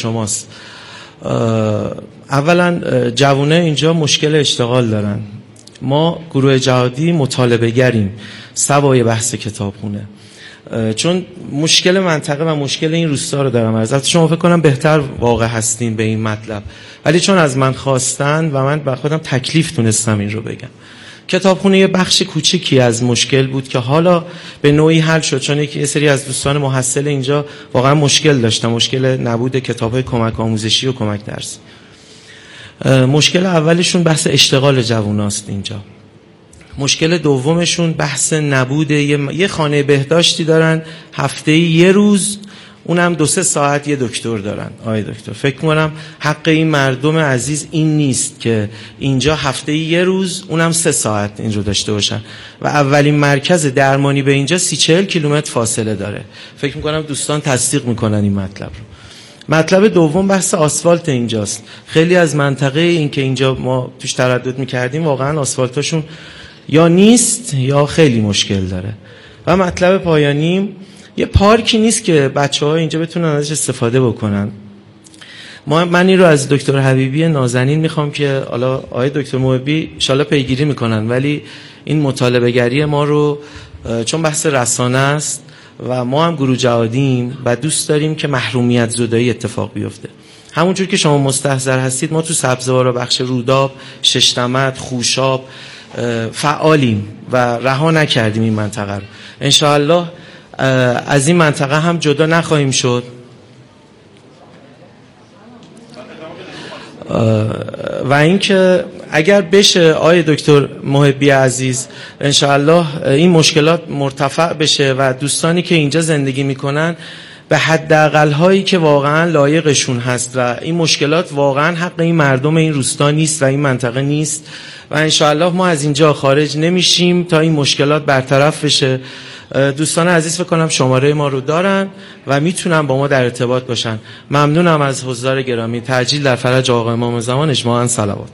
شماست. اولا جوانه اینجا مشکل اشتغال دارن. ما گروه جهادی مطالبه گریم سوای بحث کتابخونه، چون مشکل منطقه و مشکل این روستا رو دارم. از شما فکر کنم بهتر واقع هستین به این مطلب، ولی چون از من خواستن و من به خودم تکلیف تونستم این رو بگم. کتابخونه یه بخش کوچیکی از مشکل بود که حالا به نوعی حل شد، چون یه سری از دوستان محصل اینجا واقعا مشکل داشتن، مشکل نبود کتاب‌های کمک آموزشی و کمک درسی. مشکل اولشون بحث اشتغال جواناست اینجا. مشکل دومشون بحث نبود یه خانه بهداشتی دارن، هفته‌ای یه روز، اونم 2-3 ساعت یه دکتر دارن. آقای دکتر، فکر کنم حق این مردم عزیز این نیست که اینجا هفته‌ای یه روز، اونم 3 ساعت این رو داشته باشن و اولین مرکز درمانی به اینجا 30-40 کیلومتر فاصله داره. فکر میکنم دوستان تصدیق میکنن این مطلب رو. مطلب دوم بحث آسفالت اینجاست. خیلی از منطقه این که اینجا ما توش تردد میکردیم واقعا آسفالتاشون یا نیست یا خیلی مشکل داره. و مطلب پایانی، یه پارکی نیست که بچه‌ها اینجا بتونن ازش استفاده بکنن. من این رو از دکتر حبیبی نازنین میخوام که حالا آقای دکتر محبی ان شاءالله پیگیری میکنن، ولی این مطالبه گری ما رو، چون بحث رسانه است و ما هم گروه جهادیم و دوست داریم که محرومیت زدایی اتفاق بیفته. همونجور که شما مستحضر هستید ما تو سبزوار و بخش روداب، ششتمت، خوشاب فعالیم و رها نکردیم این منطقه رو. انشاءالله از این منطقه هم جدا نخواهیم شد. و اینکه اگر بشه آقای دکتر محبی عزیز انشاءالله این مشکلات مرتفع بشه و دوستانی که اینجا زندگی میکنن به حداقل هایی که واقعا لایقشون هست و این مشکلات واقعا حق این مردم این روستا نیست و این منطقه نیست و انشاءالله ما از اینجا خارج نمیشیم تا این مشکلات برطرف بشه. دوستان عزیز فکر کنم شماره ما رو دارن و میتونن با ما در ارتباط باشن. ممنونم از حضار گرامی. تعجیل در فرج آقا امام زمان. اجماعاً صلوات.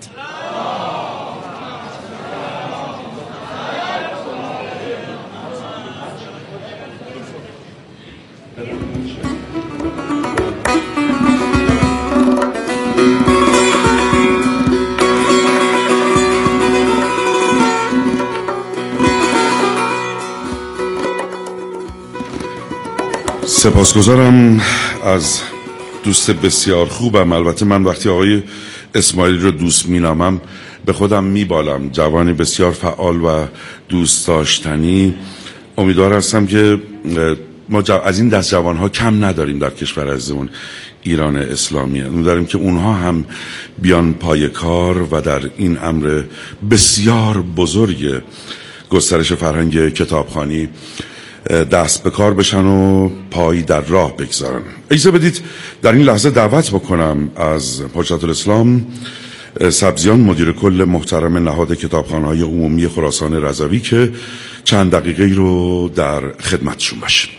سپاسگزارم از دوست بسیار خوبم. البته من وقتی آقای اسماعیلی رو دوست مینامم به خودم میبالم. جوانی بسیار فعال و دوست داشتنی. امیدوار هستم که ما از این دست جوانها کم نداریم در کشور عزیزمون ایران اسلامی. امیدواریم که اونها هم بیان پای کار و در این امر بسیار بزرگ گسترش فرهنگ کتابخوانی دست به کار بشن و پای در راه بگذارن. اجازه بدید در این لحظه دعوت بکنم از حجت الاسلام سبزیان، مدیر کل محترم نهاد کتابخانه‌های عمومی خراسان رضوی، که چند دقیقه رو در خدمتشون باشه.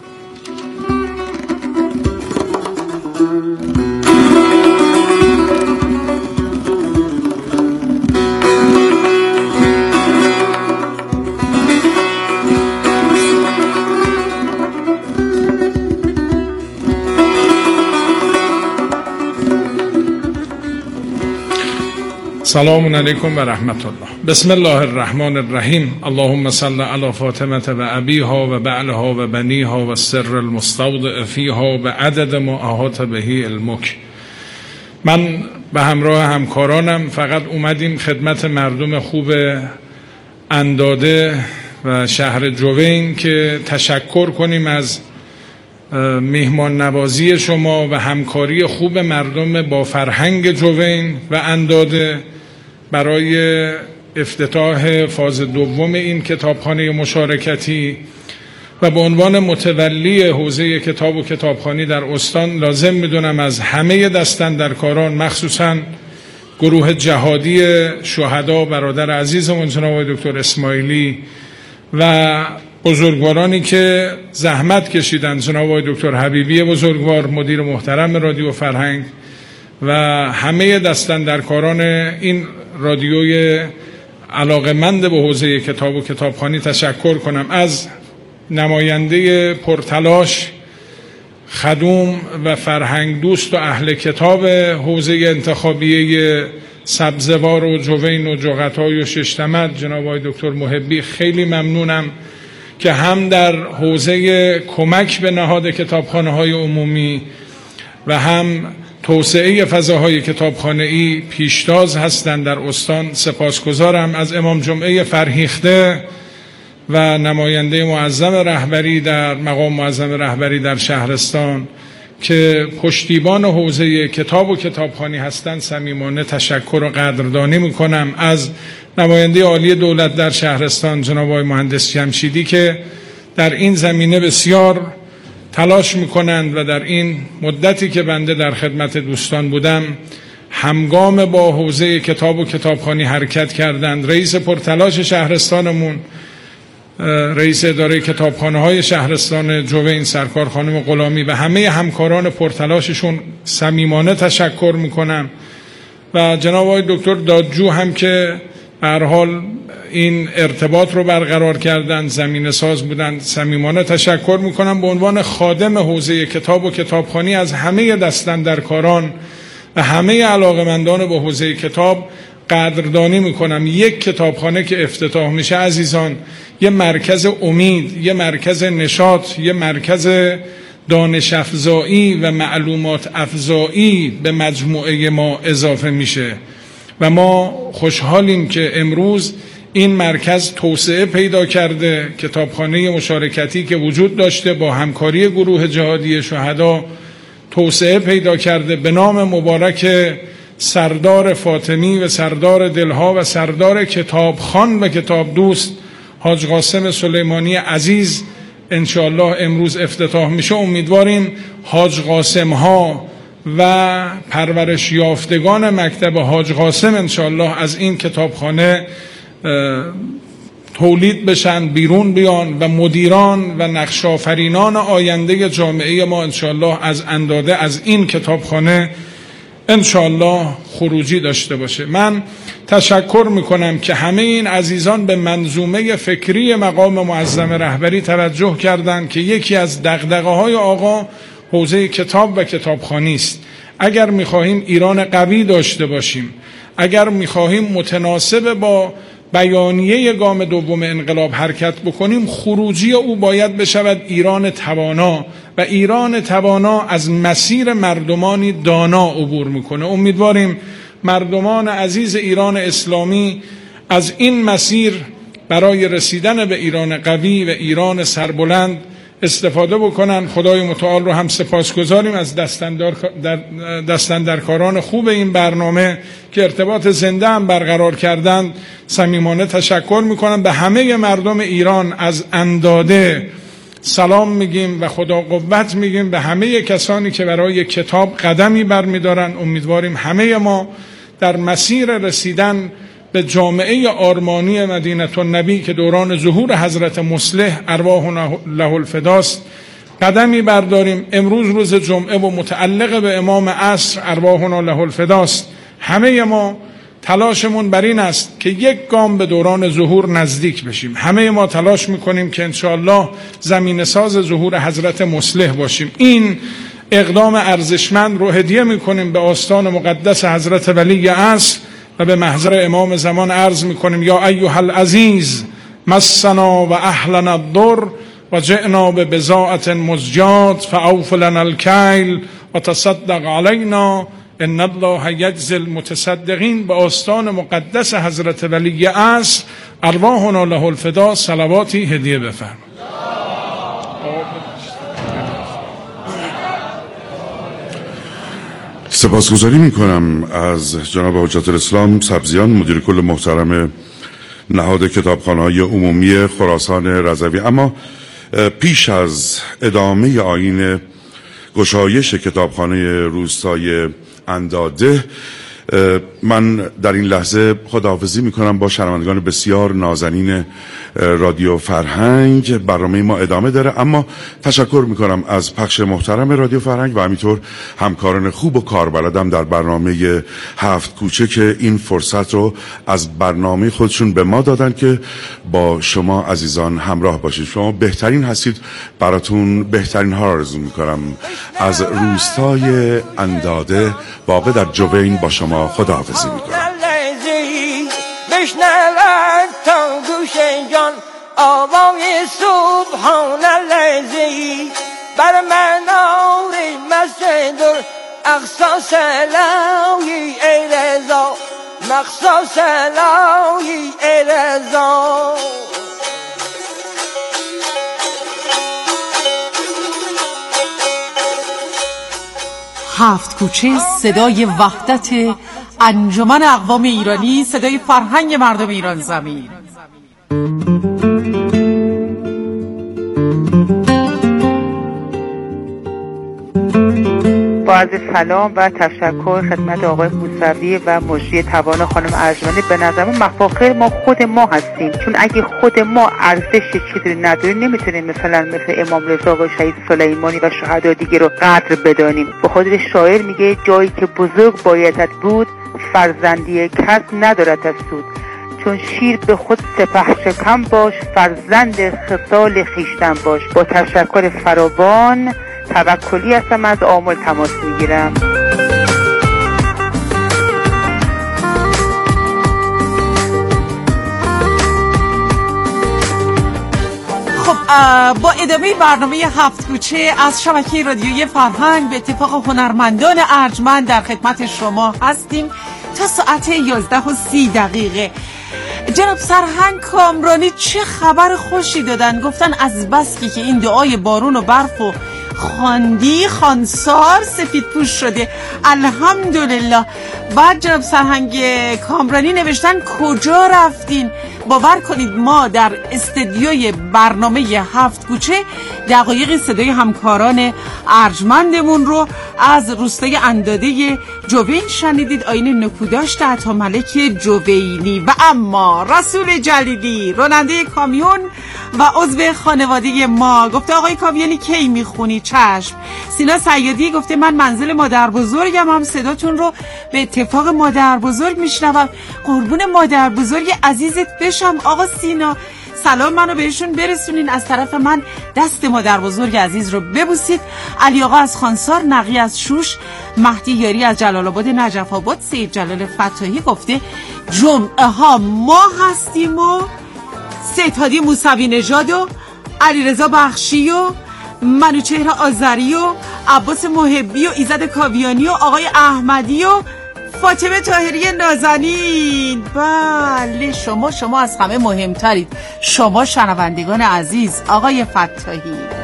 سلام علیکم و رحمت الله. بسم الله الرحمن الرحیم. اللهم صل علی فاطمه و ابیها و بعلها و بنیها و سر المستودع فیها و عدد ما احاط به علمک. من به همراه همکارانم فقط اومدیم خدمت مردم خوب انداده و شهر جوین که تشکر کنیم از میهمان نوازی شما و همکاری خوب مردم با فرهنگ جوین و انداده برای افتتاح فاز دوم این کتابخانه مشارکتی و به عنوان متولی حوزه کتاب و کتابخوانی در استان لازم میدونم از همه دستاندرکاران، مخصوصا گروه جهادی شهدا برادر عزیزمون جناب دکتر اسماعیلی و بزرگوارانی که زحمت کشیدن، جناب دکتر حبیبی بزرگوار مدیر محترم رادیو فرهنگ و همه دستاندرکاران این رادیوی علاقمند به حوزه کتاب و کتابخوانی تشکر کنم. از نماینده پرتلاش خدوم و فرهنگ دوست و اهل کتاب حوزه انتخابیه سبزوار و جوین و جغتای و ششتمد جناب آقای دکتر محبی، خیلی ممنونم که هم در حوزه کمک به نهاد کتابخانه‌های عمومی و هم توسعه فضاهای کتابخانه‌ای پیشتاز هستند در استان. سپاسگزارم از امام جمعه فرهیخته و نماینده معظم رهبری در مقام معظم رهبری در شهرستان که پشتیبان حوزه کتاب و کتابخوانی هستند صمیمانه تشکر و قدردانی میکنم. از نماینده عالی دولت در شهرستان جناب آقای مهندس جمشیدی که در این زمینه بسیار تلاش میکنند و در این مدتی که بنده در خدمت دوستان بودم همگام با حوزه کتاب و کتابخوانی حرکت کردند. رئیس پرتلاش شهرستانمون، رئیس اداره کتابخانه‌های شهرستان جوین سرکار خانم غلامی و همه همکاران پرتلاششون صمیمانه تشکر میکنم و جناب آقای دکتر دادجو هم که به هر حال این ارتباط رو برقرار کردن، زمینه ساز بودن، صمیمانه تشکر میکنم. به عنوان خادم حوزه کتاب و کتابخوانی از همه دستاندرکاران و همه علاقمندان به حوزه کتاب قدردانی میکنم. یک کتابخانه که افتتاح میشه عزیزان، یه مرکز امید، یه مرکز نشاط، یه مرکز دانش افزایی و معلومات افزایی به مجموعه ما اضافه میشه و ما خوشحالیم که امروز این مرکز توسعه پیدا کرده. کتابخانه مشارکتی که وجود داشته با همکاری گروه جهادی شهدا توسعه پیدا کرده. به نام مبارک سردار فاطمی و سردار دلها و سردار کتابخوان و کتاب دوست حاج قاسم سلیمانی عزیز انشاءالله امروز افتتاح میشه. امیدواریم حاج قاسم ها و پرورش یافتگان مکتب حاج قاسم انشاءالله از این کتابخانه تولید بشن، بیرون بیان و مدیران و نقش‌آفرینان آینده جامعه ما انشاءالله از انداده از این کتابخانه انشاءالله خروجی داشته باشه. من تشکر میکنم که همه این عزیزان به منظومه فکری مقام معظم رهبری توجه کردند که یکی از دغدغه‌های آقا حوزه کتاب و کتابخوانی است. اگر میخواهیم ایران قوی داشته باشیم، اگر میخواهیم متناسب با بیانیه گام دوم انقلاب حرکت بکنیم، خروجی او باید بشود ایران توانا و ایران توانا از مسیر مردمانی دانا عبور میکنه. امیدواریم مردمان عزیز ایران اسلامی از این مسیر برای رسیدن به ایران قوی و ایران سربلند استفاده بکنن. خدای متعال رو هم سپاسگزاریم از دستاندرکاران خوب این برنامه که ارتباط زنده هم برقرار کردند. صمیمانه تشکر میکنم. به همه مردم ایران از انداده سلام میگیم و خدا قوت میگیم. به همه کسانی که برای کتاب قدمی برمیدارن امیدواریم همه ما در مسیر رسیدن به جامعه آرمانی مدینه النبی که دوران ظهور حضرت مصلح ارواحنا له الفداست قدمی برداریم. امروز روز جمعه و متعلق به امام عصر ارواحنا له الفداست. همه ما تلاشمون بر این است که یک گام به دوران ظهور نزدیک بشیم. همه ما تلاش میکنیم که انشاءالله زمین ساز ظهور حضرت مصلح باشیم. این اقدام ارزشمند رو هدیه میکنیم به آستان مقدس حضرت ولی عصر و به محضر امام زمان عرض میکنیم یا ایها العزیز مسنا و اهلنا الضر و جئنا به بضاعت مزجات فاوف لنا الکیل و تصدق علینا ان الله یجزی المتصدقین. به آستان مقدس حضرت ولی عصر ارواحنا له الفدا صلواتی هدیه بفرمایید. سپاسگزاری میکنم از جناب حجت الاسلام سبزیان مدیر کل محترم نهاد کتابخانه‌های عمومی خراسان رضوی. اما پیش از ادامه آیین گشایش کتابخانه روستای انداده من در این لحظه خداحافظی میکنم با شنوندگان بسیار نازنین رادیو فرهنگ. برنامه ما ادامه داره، اما تشکر میکنم از پخش محترم رادیو فرهنگ و همینطور همکاران خوب و کاربلدم در برنامه هفت کوچه که این فرصت رو از برنامه خودشون به ما دادن که با شما عزیزان همراه باشید. شما بهترین هستید، براتون بهترین ها آرزو میکنم. از روستای انداده واقع در جوین با شما خداحافظی میکنم. بشنود تا گوش جان آوای سبحان الذی بر منار مسجد الاقصی سلایی ای رضا مقصا سلایی ای رضا. هفت کوچه صدای وحدت انجمن اقوام ایرانی، صدای فرهنگ مردم ایران زمین. با عرض سلام و تشکر خدمت آقای موسوی و مجری توان خانم ارجمندی. به نظر مفاخر ما خود ما هستیم، چون اگه خود ما ارزش چیزی نداریم نمیتونیم مثل امام رضا و شهید سلیمانی و شهدا دیگه رو قدر بدانیم. به خاطر شاعر میگه جایی که بزرگ بایدت بود فرزندی کس ندارد از سود، چون شیر به خود سپه شکم باش فرزند خصال خویشتن باش. با تشکر فراوان توکلی هستم، از آمل تماس میگیرم. خب با ادامه برنامه هفت کوچه از شبکه رادیویی فرهنگ به اتفاق هنرمندان ارجمند در خدمت شما هستیم تا ساعت 11:30. جناب سرهنگ کامرانی چه خبر خوشی دادن، گفتن از بس که این دعای بارون و برف و خواندی خانسار سفید پوش شده الحمدلله. بعد جناب سرهنگ کامرانی نوشتن کجا رفتین؟ باور کنید ما در استدیوی برنامه هفت کوچه دقایق صدای همکاران ارجمندمون رو از روستای انداده جوین شنیدید، آیین نکوداشت عطاملک جوینی. و اما رسول جلیلی راننده کامیون و عضو خانواده ما گفته آقای کامیونی کی میخونی؟ چشم. سینا سیادی گفته من منزل مادر بزرگم، هم صداتون رو به اتفاق مادر بزرگ میشنوم. قربون مادر بزرگ عزیزت بشم آقا سینا، سلام منو بهشون برسونین، از طرف من دست مادر بزرگ عزیز رو ببوسید. علی آقا از خانسار، نقی از شوش، مهدی یاری از جلال آباد نجف آباد، سید جلال فتاحی گفته جمعه ها ما هستیم و سید هادی موسوی نژاد و علیرضا بخشی و منوچهر آذری و عباس محبی و ایزد کاویانی و آقای احمدی و فاطمه طاهری نازنین. بله شما از همه مهمترید، شما شنوندگان عزیز. آقای فتاحی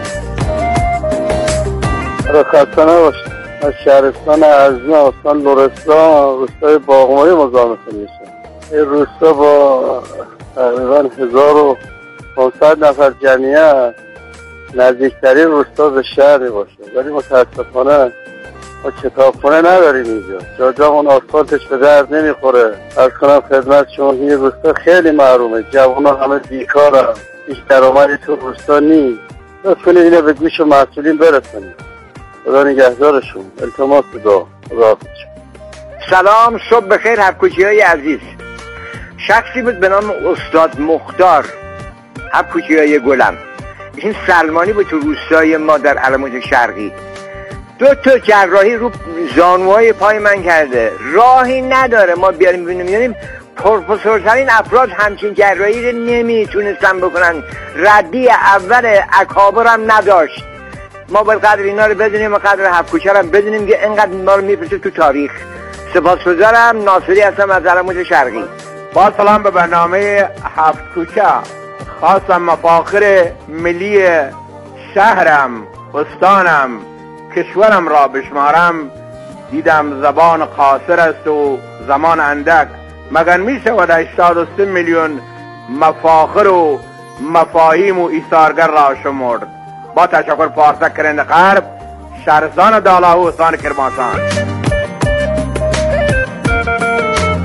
خسته نباشید. از شهرستان ارزین استان لرستان روستای باغمایی مزاحمتون میشه. این روستا با تقریبا 1500 نفر جمعیت نزدیکترین روستا به شهر باشه، ولی متاسفانه ما کتابخونه نداریم اینجا. جامون آسفالتش به درد نمیخوره. عرض کنم خدمت شما این روستا خیلی محرومه، جوانان همه بیکارن، هیچ درآمدی تو روستا نیست. لطف کنید اینو به گوش مسئولین برسونید. خدا نگهدارشون. التماس دعا. خداحافظ. سلام، صبح بخیر هفکوچی‌های عزیز. شخصی بود به نام استاد مختار، هفکوچی‌های گلم. این سلمانی بود تو روستای ما در علموت شرقی. 2 جراحی رو زانوهای پای من کرده، راهی نداره ما بیاریم ببینیم. پروفسورترین افراد همچین جراحی رو نمیتونستن بکنن، ردی اول اکابر هم نداشت. ما باید قدر اینا رو بدونیم و قدر هفکوچه رو بدونیم که اینقدر ما رو میفرسته تو تاریخ. سپاسگزارم. ناصری هستم از علموت شرقی. با سلام به برنامه هفت کوچه. خواستم مفاخر ملی شهرم، استانم، کشورم را بشمارم. دیدم زبان قاصر است و زمان اندک، مگر می شود 83 میلیون مفاخر و مفاهیم و ایثارگر را شمرد. با تشکر. پارسک کرند غرب، شهرستان دالاهو، استان کرمانشاه.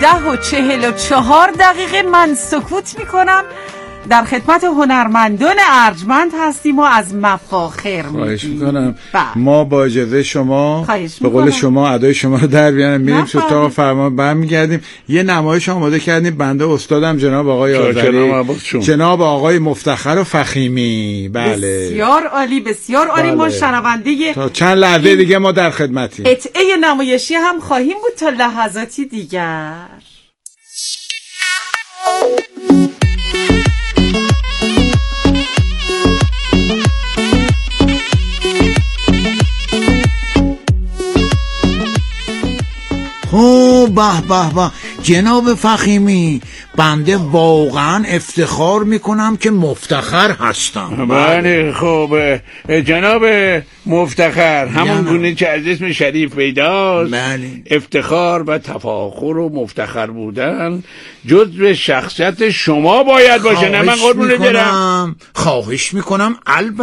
11:44 من سکوت میکنم. در خدمت هنرمندان ارجمند هستیم و از مفاخر خواهش میکنم. ما با اجازه شما به قول میکنم. شما ادای شما رو در بیاریم، میریم تو اتاق فرمان برمیگردیم. یه نمایش آماده کردیم بنده استادم جناب آقای آذری، جناب آقای مفتخر و فخیمی. بله بسیار عالی، بسیار عالی. بله. ما شنونده تا چند لحظه دیگه ما در خدمتیم. قطعه نمایشی هم خواهیم بود تا لحظاتی دیگر. به به به جناب فخیمی، بنده واقعا افتخار میکنم که مفتخر هستم. بله خب جناب مفتخر، همون گونه که از اسم شریف پیداست، بله. افتخار و تفاخر و مفتخر بودن جزء شخصیت شما باید باشه، نه من قربون دارم. خواهش میکنم.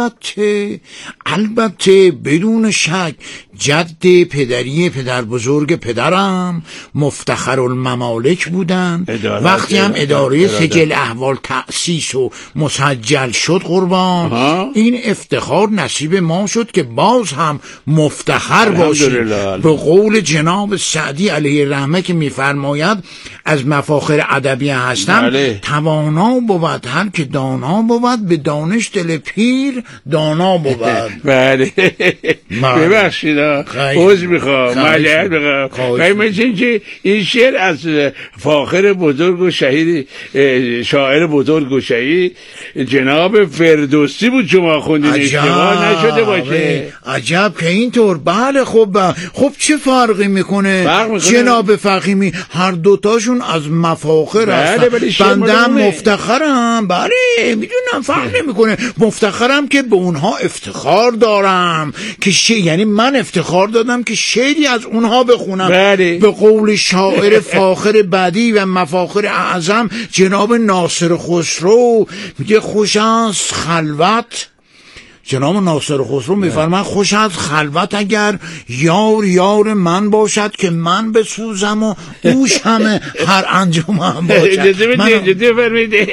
البته بدون شک جد پدری پدر بزرگ پدرم مفتخر الممالک بودن. وقتی هم اداره سجل احوال تأسیس و مسجل شد قربان، این افتخار نصیب ما شد که باز هم مفتخر باشیم. به قول جناب سعدی علیه رحمه که میفرماید از مفاخر ادبیه هستم، توانا بود هر که دانا بود، به دانش دل پیر دانا بود. بله ببخشید عذر میخوام، معذرت میخوام. مثل که این شعر از فاخر بزرگ و شهید، شاعر بزرگ و شهید جناب فردوسی بود شما خوندین، اشتباه نشده باشه. عجب که اینطور. بله خب چه فرقی میکنه جناب فخیمی؟ هر دوتاشون از مفاخر هستن. بنده هم مفتخرم. بله میدونم، فرق نمیکنه. مفتخرم که به اونها افتخار دارم که یعنی من افتخار دادم که شعری از اونها بخونم. به قول شاعر فاخر بعدی و مفاخر اعظم جناب ناصر خسرو میگه خوش است خلوت. جناب ناصر خسرو میفرماید خوش از خلوت اگر یار من باشد که من بسوزم و اوش همه هر انجام باشد. اجازه فرمایید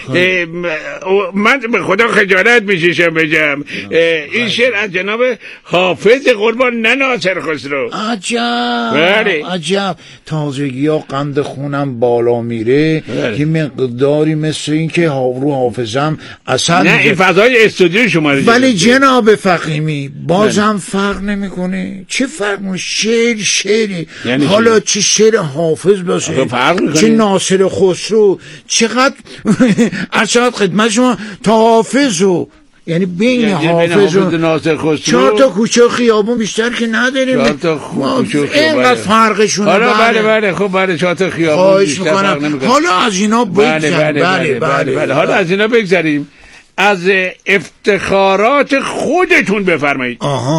من به خدا خجالت میکشم بگم این شعر از جناب حافظ قربان، نه ناصر خسرو. عجب تازگی ها قند خونم بالا میره که مقداری مثل این که رو حافظم اصلا نه این فضای استودیو شما. ولی جناب فخیمی بازم فرق نمیکنه. چه فرق میکنه؟ شعری یعنی حالا چه شعر حافظ باشه چه ناصر خسرو، چقدر ارشاد خدمت شما تا حافظو، یعنی بین حافظ و ناصر خسرو 4 تا کوچه خیابون بیشتر که نداریم. 4 تا کوچه اینقدر فرقشونه. بله خب 4 تا خیابون بیشتر فرق نمیکنه. حالا از اینا بگذاریم. بله حالا از اینا بگذاریم. از افتخارات خودتون بفرمایید.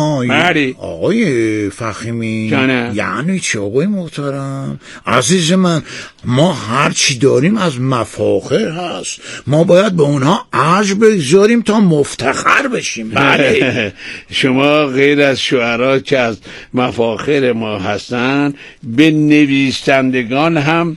آقای فخیمی یعنی چه آقای محترم؟ عزیز من، ما هر چی داریم از مفاخر هست، ما باید به اونها ارج بگذاریم تا مفتخر بشیم. بله شما غیر از شعرا که از مفاخر ما هستن، به نویسندگان هم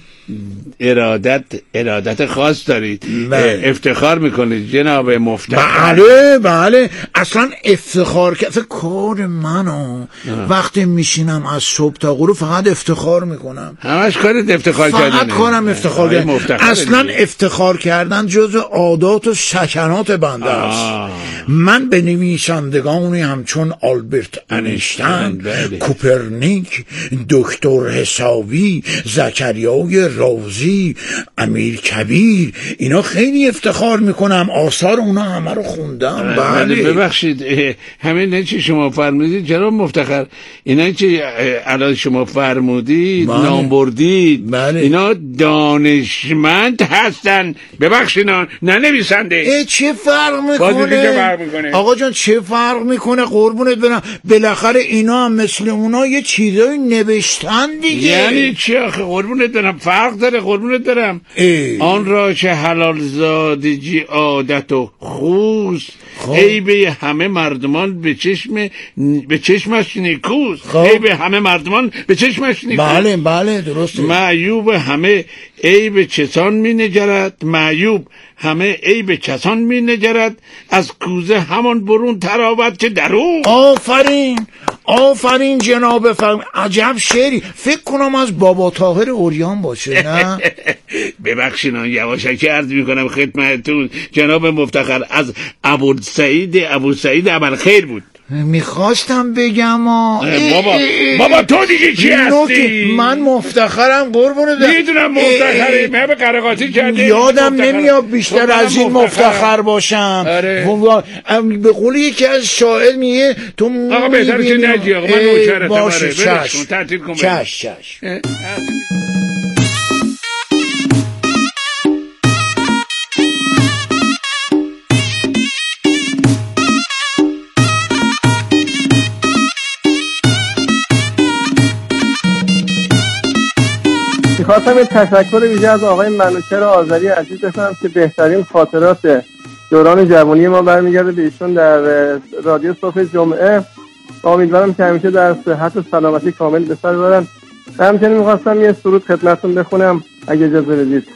ارادت خاص دارید. افتخار میکنید جناب مفتخر. بله اصلا افتخار که کار منو وقتی میشینم از صبح تا غروب فقط افتخار میکنم. همش کارت افتخار کردن. فقط کارم افتخار کردن. اصلا افتخار کردن جز عادات و سکنات بنده است. من به نویسندگانی همچون آلبرت انیشتین، کوپرنیک، دکتر حسابی، زکریای رازی، امیر کبیر، اینا خیلی افتخار میکنم. آثار اونا همه رو خوندم. بله ببخشید همین چی شما فرمودید جناب مفتخر، اینا که الان شما فرمودید نام بردید، اینا دانشمند هستن. ببخشید نه نویسنده. چه فرق میکنه؟ فرق میکنه؟ آقا جان چه فرق میکنه قربونت برم؟ بالاخره اینا هم مثل اونا یه چیزایی نوشتن دیگه. یعنی چی آخه قربونت برم؟ فرق داره قربونت برم. آن را که حلال زادگی عادت و خوست عیب همه مردمان به چشمش نیکوست. عیب همه مردمان به چشمش نیکوست. بله بله درسته. معیوب همه عیب چسان می نگرد، معیوب همه عیب کسان می نگرد، از کوزه همان برون تراود که درون. آفرین جناب فرم، عجب شعری. فکر کنم از بابا طاهر اوریان باشه نه؟ ببخشید یواشکی عرض می خدمتتون جناب مفتخر، از ابو سعید ابوالخیر بود. میخواستم بگم بابا تو دیگه چی هستی؟ من مفتخرم قربونه دارم. میدونم مفتخری، من به قرقاتی کردی. یادم نمیاد بیشتر از این مفتخر باشم. به قول یکی از شاعر میگه تو آقا بهتره که نگی آقا، من نوکرتم. باشه چش. میخواستم یه تشکر ویژه از آقای منوچهر آذری عزیز بکنم که بهترین خاطرات دوران جوانی ما برمیگرده به ایشون در رادیو صبح جمعه. امیدوارم که همیشه در صحت و سلامتی کامل به سر ببرن. همچنین میخواستم یه سرود خدمتتون بخونم اگه اجازه بدید.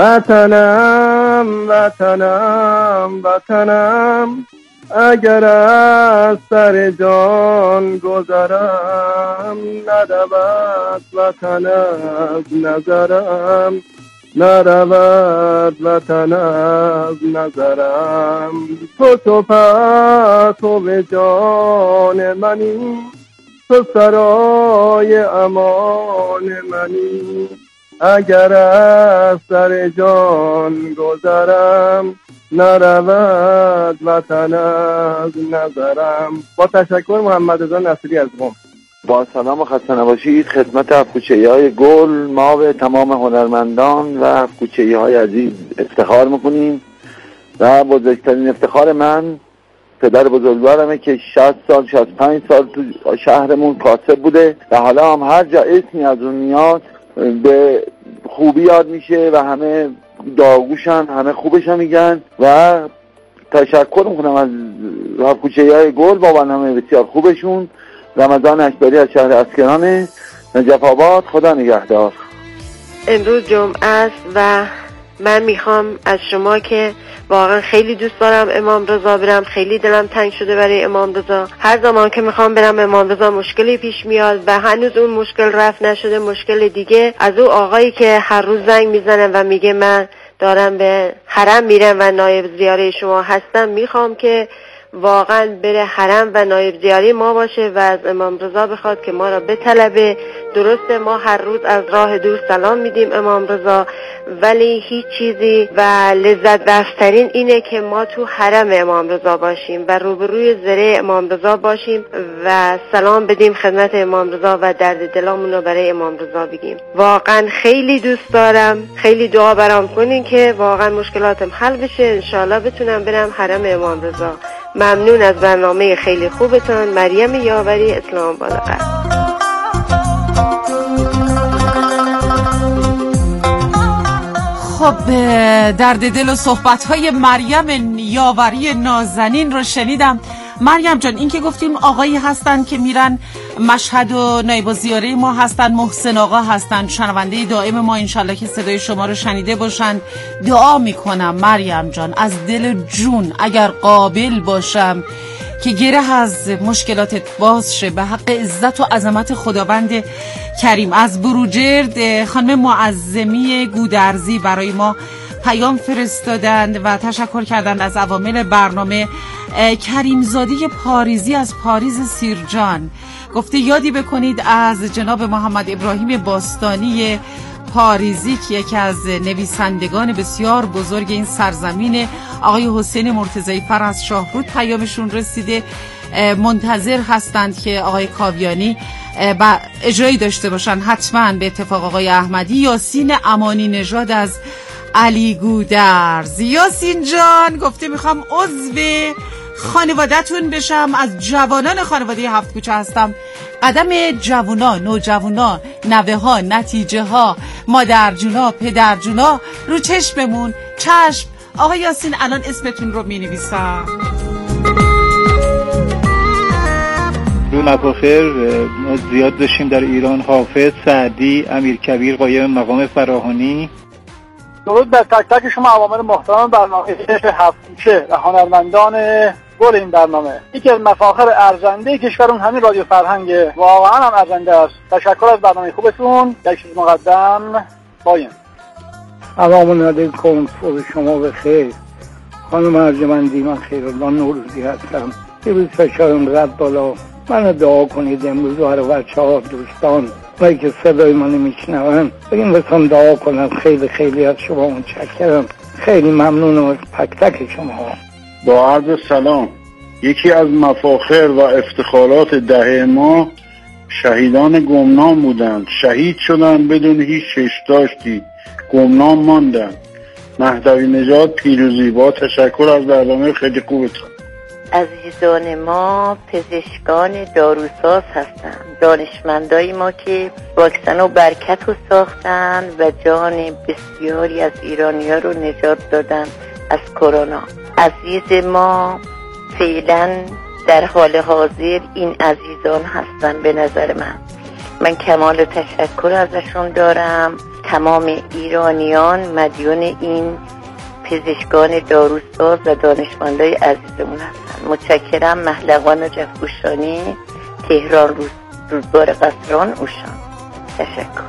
وطنم اگر از سر جان گذرم، نرود وطن از نظرم، نرود وطن از نظرم. تو پرتو جان منی، تو سرای امان منی، اگر از سر جان گذرم، نرود وطن از نظرم. با تشکر محمد رضا نصیری از قم. با سلام و خسته نباشید خدمت هفت‌کوچه‌ای گل. ما به تمام هنرمندان و هفت‌کوچه‌ای عزیز افتخار میکنیم و بزرگترین افتخار من پدر بزرگوارمه که 60 سال 65 سال تو شهرمون کاسب بوده و حالا هم هر جا اسمی از اون میاد به خوبی یاد میشه و همه داغوشن، همه خوبشن میگن و تشکر میکنم از هفت‌کوچه‌ای گل با برنامه بسیار خوبشون. رمضان اکبری از شهر اسکران نجف آباد. خدا نگهدار. امروز جمعه است و من میخوام از شما که واقعا خیلی دوست دارم امام رضا برم، خیلی دلم تنگ شده برای امام رضا. هر زمان که میخوام برم امام رضا مشکلی پیش میاد و هنوز اون مشکل رفت نشده. مشکل دیگه از او آقایی که هر روز زنگ میزنه و میگه من دارم به حرم میرم و نایب زیاره شما هستم، میخوام که واقعا بره حرم و نایب زیاری ما باشه و از امام رضا بخواد که ما را بطلبه. درسته ما هر روز از راه دور سلام میدیم امام رضا، ولی هیچ چیزی و لذت بخشترین اینه که ما تو حرم امام رضا باشیم و روبروی زره امام رضا باشیم و سلام بدیم خدمت امام رضا و درد دلامون رو برای امام رضا بگیم. واقعا خیلی دوست دارم، خیلی دعا برام کنین که واقعا مشکلاتم حل بشه، انشالله بتونم برم حرم امام رضا. ممنون از برنامه خیلی خوبتون. مریم یاوری، اسلام آباد. خب درد دل و صحبت‌های مریم یاوری نازنین رو شنیدم. مریم جان این که گفتیم آقایی هستن که میرن مشهد و نایب زیاره ما هستن، محسن آقا هستن، شنونده دائم ما، انشالله که صدای شما رو شنیده باشن. دعا میکنم مریم جان از دل جون اگر قابل باشم که گره از مشکلاتت باز شه به حق عزت و عظمت خداوند کریم. از بروجرد خانم معظمی گودرزی برای ما پیام فرستادند و تشکر کردند از عوامل برنامه. کریمزاده پاریزی از پاریز سیرجان گفته یادی بکنید از جناب محمد ابراهیم باستانی پاریزی که یکی از نویسندگان بسیار بزرگ این سرزمین. آقای حسین مرتضی فر از شاهرود پیامشون رسیده، منتظر هستند که آقای کاویانی اجرایی داشته باشن حتما به اتفاق آقای احمدی. یاسین امانی نژاد از علی گودرز. یاسین جان گفته میخوام عضو خانواده‌تون بشم. از جوانان خانواده هفت کوچه هستم. قدم جوونا، نوجوانا، نوه ها، نتیجه ها، مادر جونا، پدر جونا رو چشممون. چشم. آقای یاسین الان اسمتون رو می نویسم. روز بخیر. ما زیاد داشتیم در ایران. حافظ، سعدی، امیرکبیر، قایم مقام فراهانی. درود بر تک تک شما عوامل محترم برنامه هفت کوچه و هنرمندان گل این برنامه. یکی از مفاخر ارزنده کشورمون همین رادیو فرهنگ، واقعا هم ارزنده است. تشکر از برنامه خوبتون. یک چیز مقدم قایم. سلام علیکم، صبح شما بخیر. خانم ارجمندی، من خیرالله نوروزی هستم. یه روز فشارم رد بالا. من دعا کنید امروز برای بچه‌ها، دوستان اونایی که صدای ما نمیشنون بگیم بسام دعا کنم. خیلی خیلی از شما متشکرم. خیلی ممنونم از تک تک شما. با عرض سلام. یکی از مفاخر و افتخارات دهه ما شهیدان گمنام بودند. شهید شدن بدون هیچ چشم‌داشتی، گمنام ماندن. مهدوی نژاد پیروزی. با تشکر از برنامه خیلی خوبتون. عزیزان ما پزشکان داروساز هستند، دانشمندای ما که واکسن و برکت رو ساختن و جان بسیاری از ایرانی‌ها رو نجات دادن از کرونا. عزیز ما فعلا در حال حاضر این عزیزان هستن. به نظر من کمال تشکر ازشون دارم. تمام ایرانیان مدیون این پزشکان داروساز و دانشمندای عزیزمون هستن. متشکرم. محلقان جفگوشانی، تهران، روزگار قصران، اوشان. تشکر.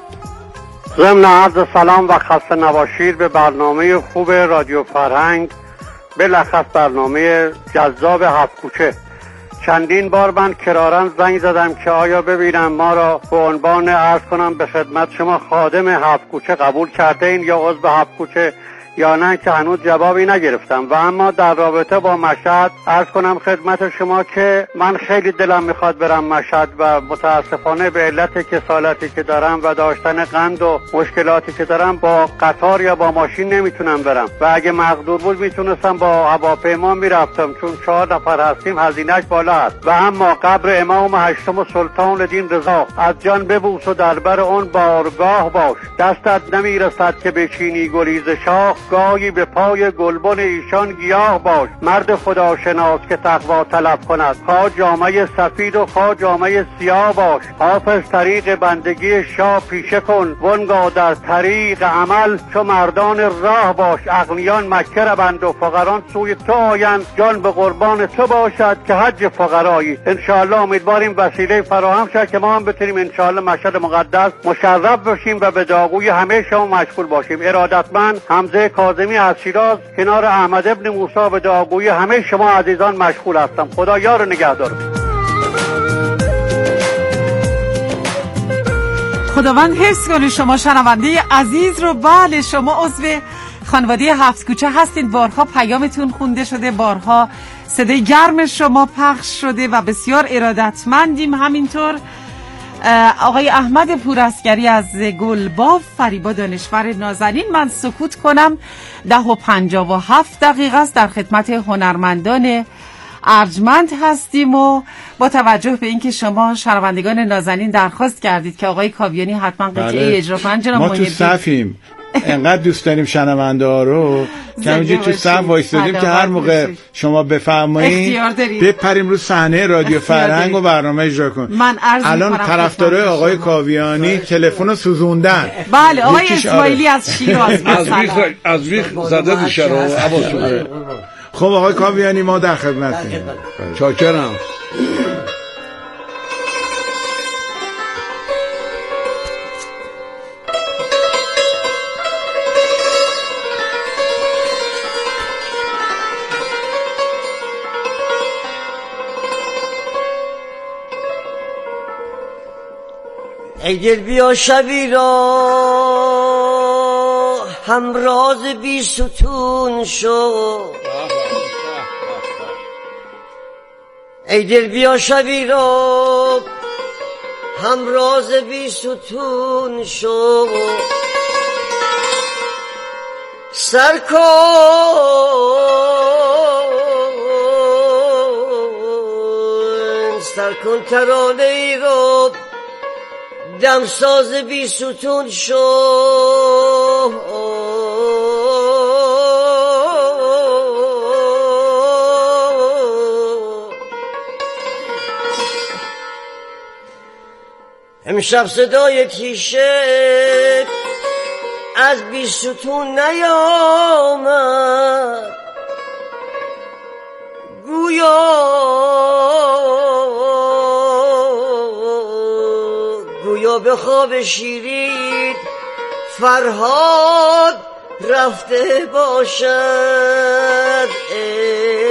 ضمن عرض سلام و خسته نباشید به برنامه خوب رادیو فرهنگ، بالاخص برنامه جذاب هفت کوچه. چندین بار من کرارن زنگ زدم که آیا ببینم ما را به عنوان عرض کنم به خدمت شما خادم هفت کوچه قبول کرده این یا عضو هفت کوچه یا نه، که هنوز جوابی نگرفتم. و اما در رابطه با مشهد عرض کنم خدمت شما که من خیلی دلم میخواد برم مشهد و متاسفانه به علت کسالتی که دارم و داشتن قند و مشکلاتی که دارم با قطار یا با ماشین نمیتونم برم و اگه مقدور بود میتونستم با هواپیما میرفتم، چون 4 نفر هستیم، هزینه‌اش بالا است. و اما قبر امام هشتم سلطان دین رضا از جان ببوس و در بر اون بارگاه باش. دستت نمیرسد که بچینی گریز شاخ، گاهی به پای گلبن ایشان گیاه باش. مرد خدا شناس که تقوا طلب کند، خواه جامه سفید و خواه جامه سیاه باش. حافظ طریق بندگی شاه پیشه کن، وانگاه در طریق عمل چو مردان راه باش. اغنیان مکه روند و فقران سوی تو آیند، جان به قربان تو باشد که حج فقرایی. انشاءالله امیدواریم وسیله فراهم شد که ما هم بتونیم انشاءالله مشهد مقدس مشرف بشیم و به داغوی همه شما مشغول باشیم. ارادتمند حمزه کاظمی از شیراز کنار احمد ابن موسی به دعاگویی همه شما عزیزان مشغول هستم. خدا یار و نگهدار. خداوند حفظ کنه شما شنونده عزیز رو. بله، شما عضو خانواده هفت کوچه هستید. بارها پیامتون خونده شده، بارها صدای گرم شما پخش شده و بسیار ارادتمندیم. همینطور آقای احمد پوراسگری از گلباف، فریبا دانشور نازنین. من سکوت کنم. 10:57 است. در خدمت هنرمندان ارجمند هستیم و با توجه به اینکه شما شنوندگان نازنین درخواست کردید که آقای کاویانی حتما قطعه اجرا کنن، جناب ما تو صفیم. انقدر دوست داریم شنونده ها رو که همینجور تو صف وایسادیم که هر موقع شما بفرمایید بپریم رو صحنه رادیو فرهنگ و برنامه اجرا کنیم. الان طرفدارای آقای کاویانی تلفن رو سوزوندن. بله، آقای اسماعیلی از شیراز از ویخ زده میشه رو حواسونه. خب آقای کاویانی ما در خدمتیم. چاکرم. ای دل بیا شبی را همراز بی ستون شو، ای دل بیا شبی را همراز بی ستون شو، سر کن سر کن ترانه ای رو دمساز بی ستون شو امشب صدای تیشه از بی ستون نیامد گویا به خواب شیرین فرهاد رفته باشد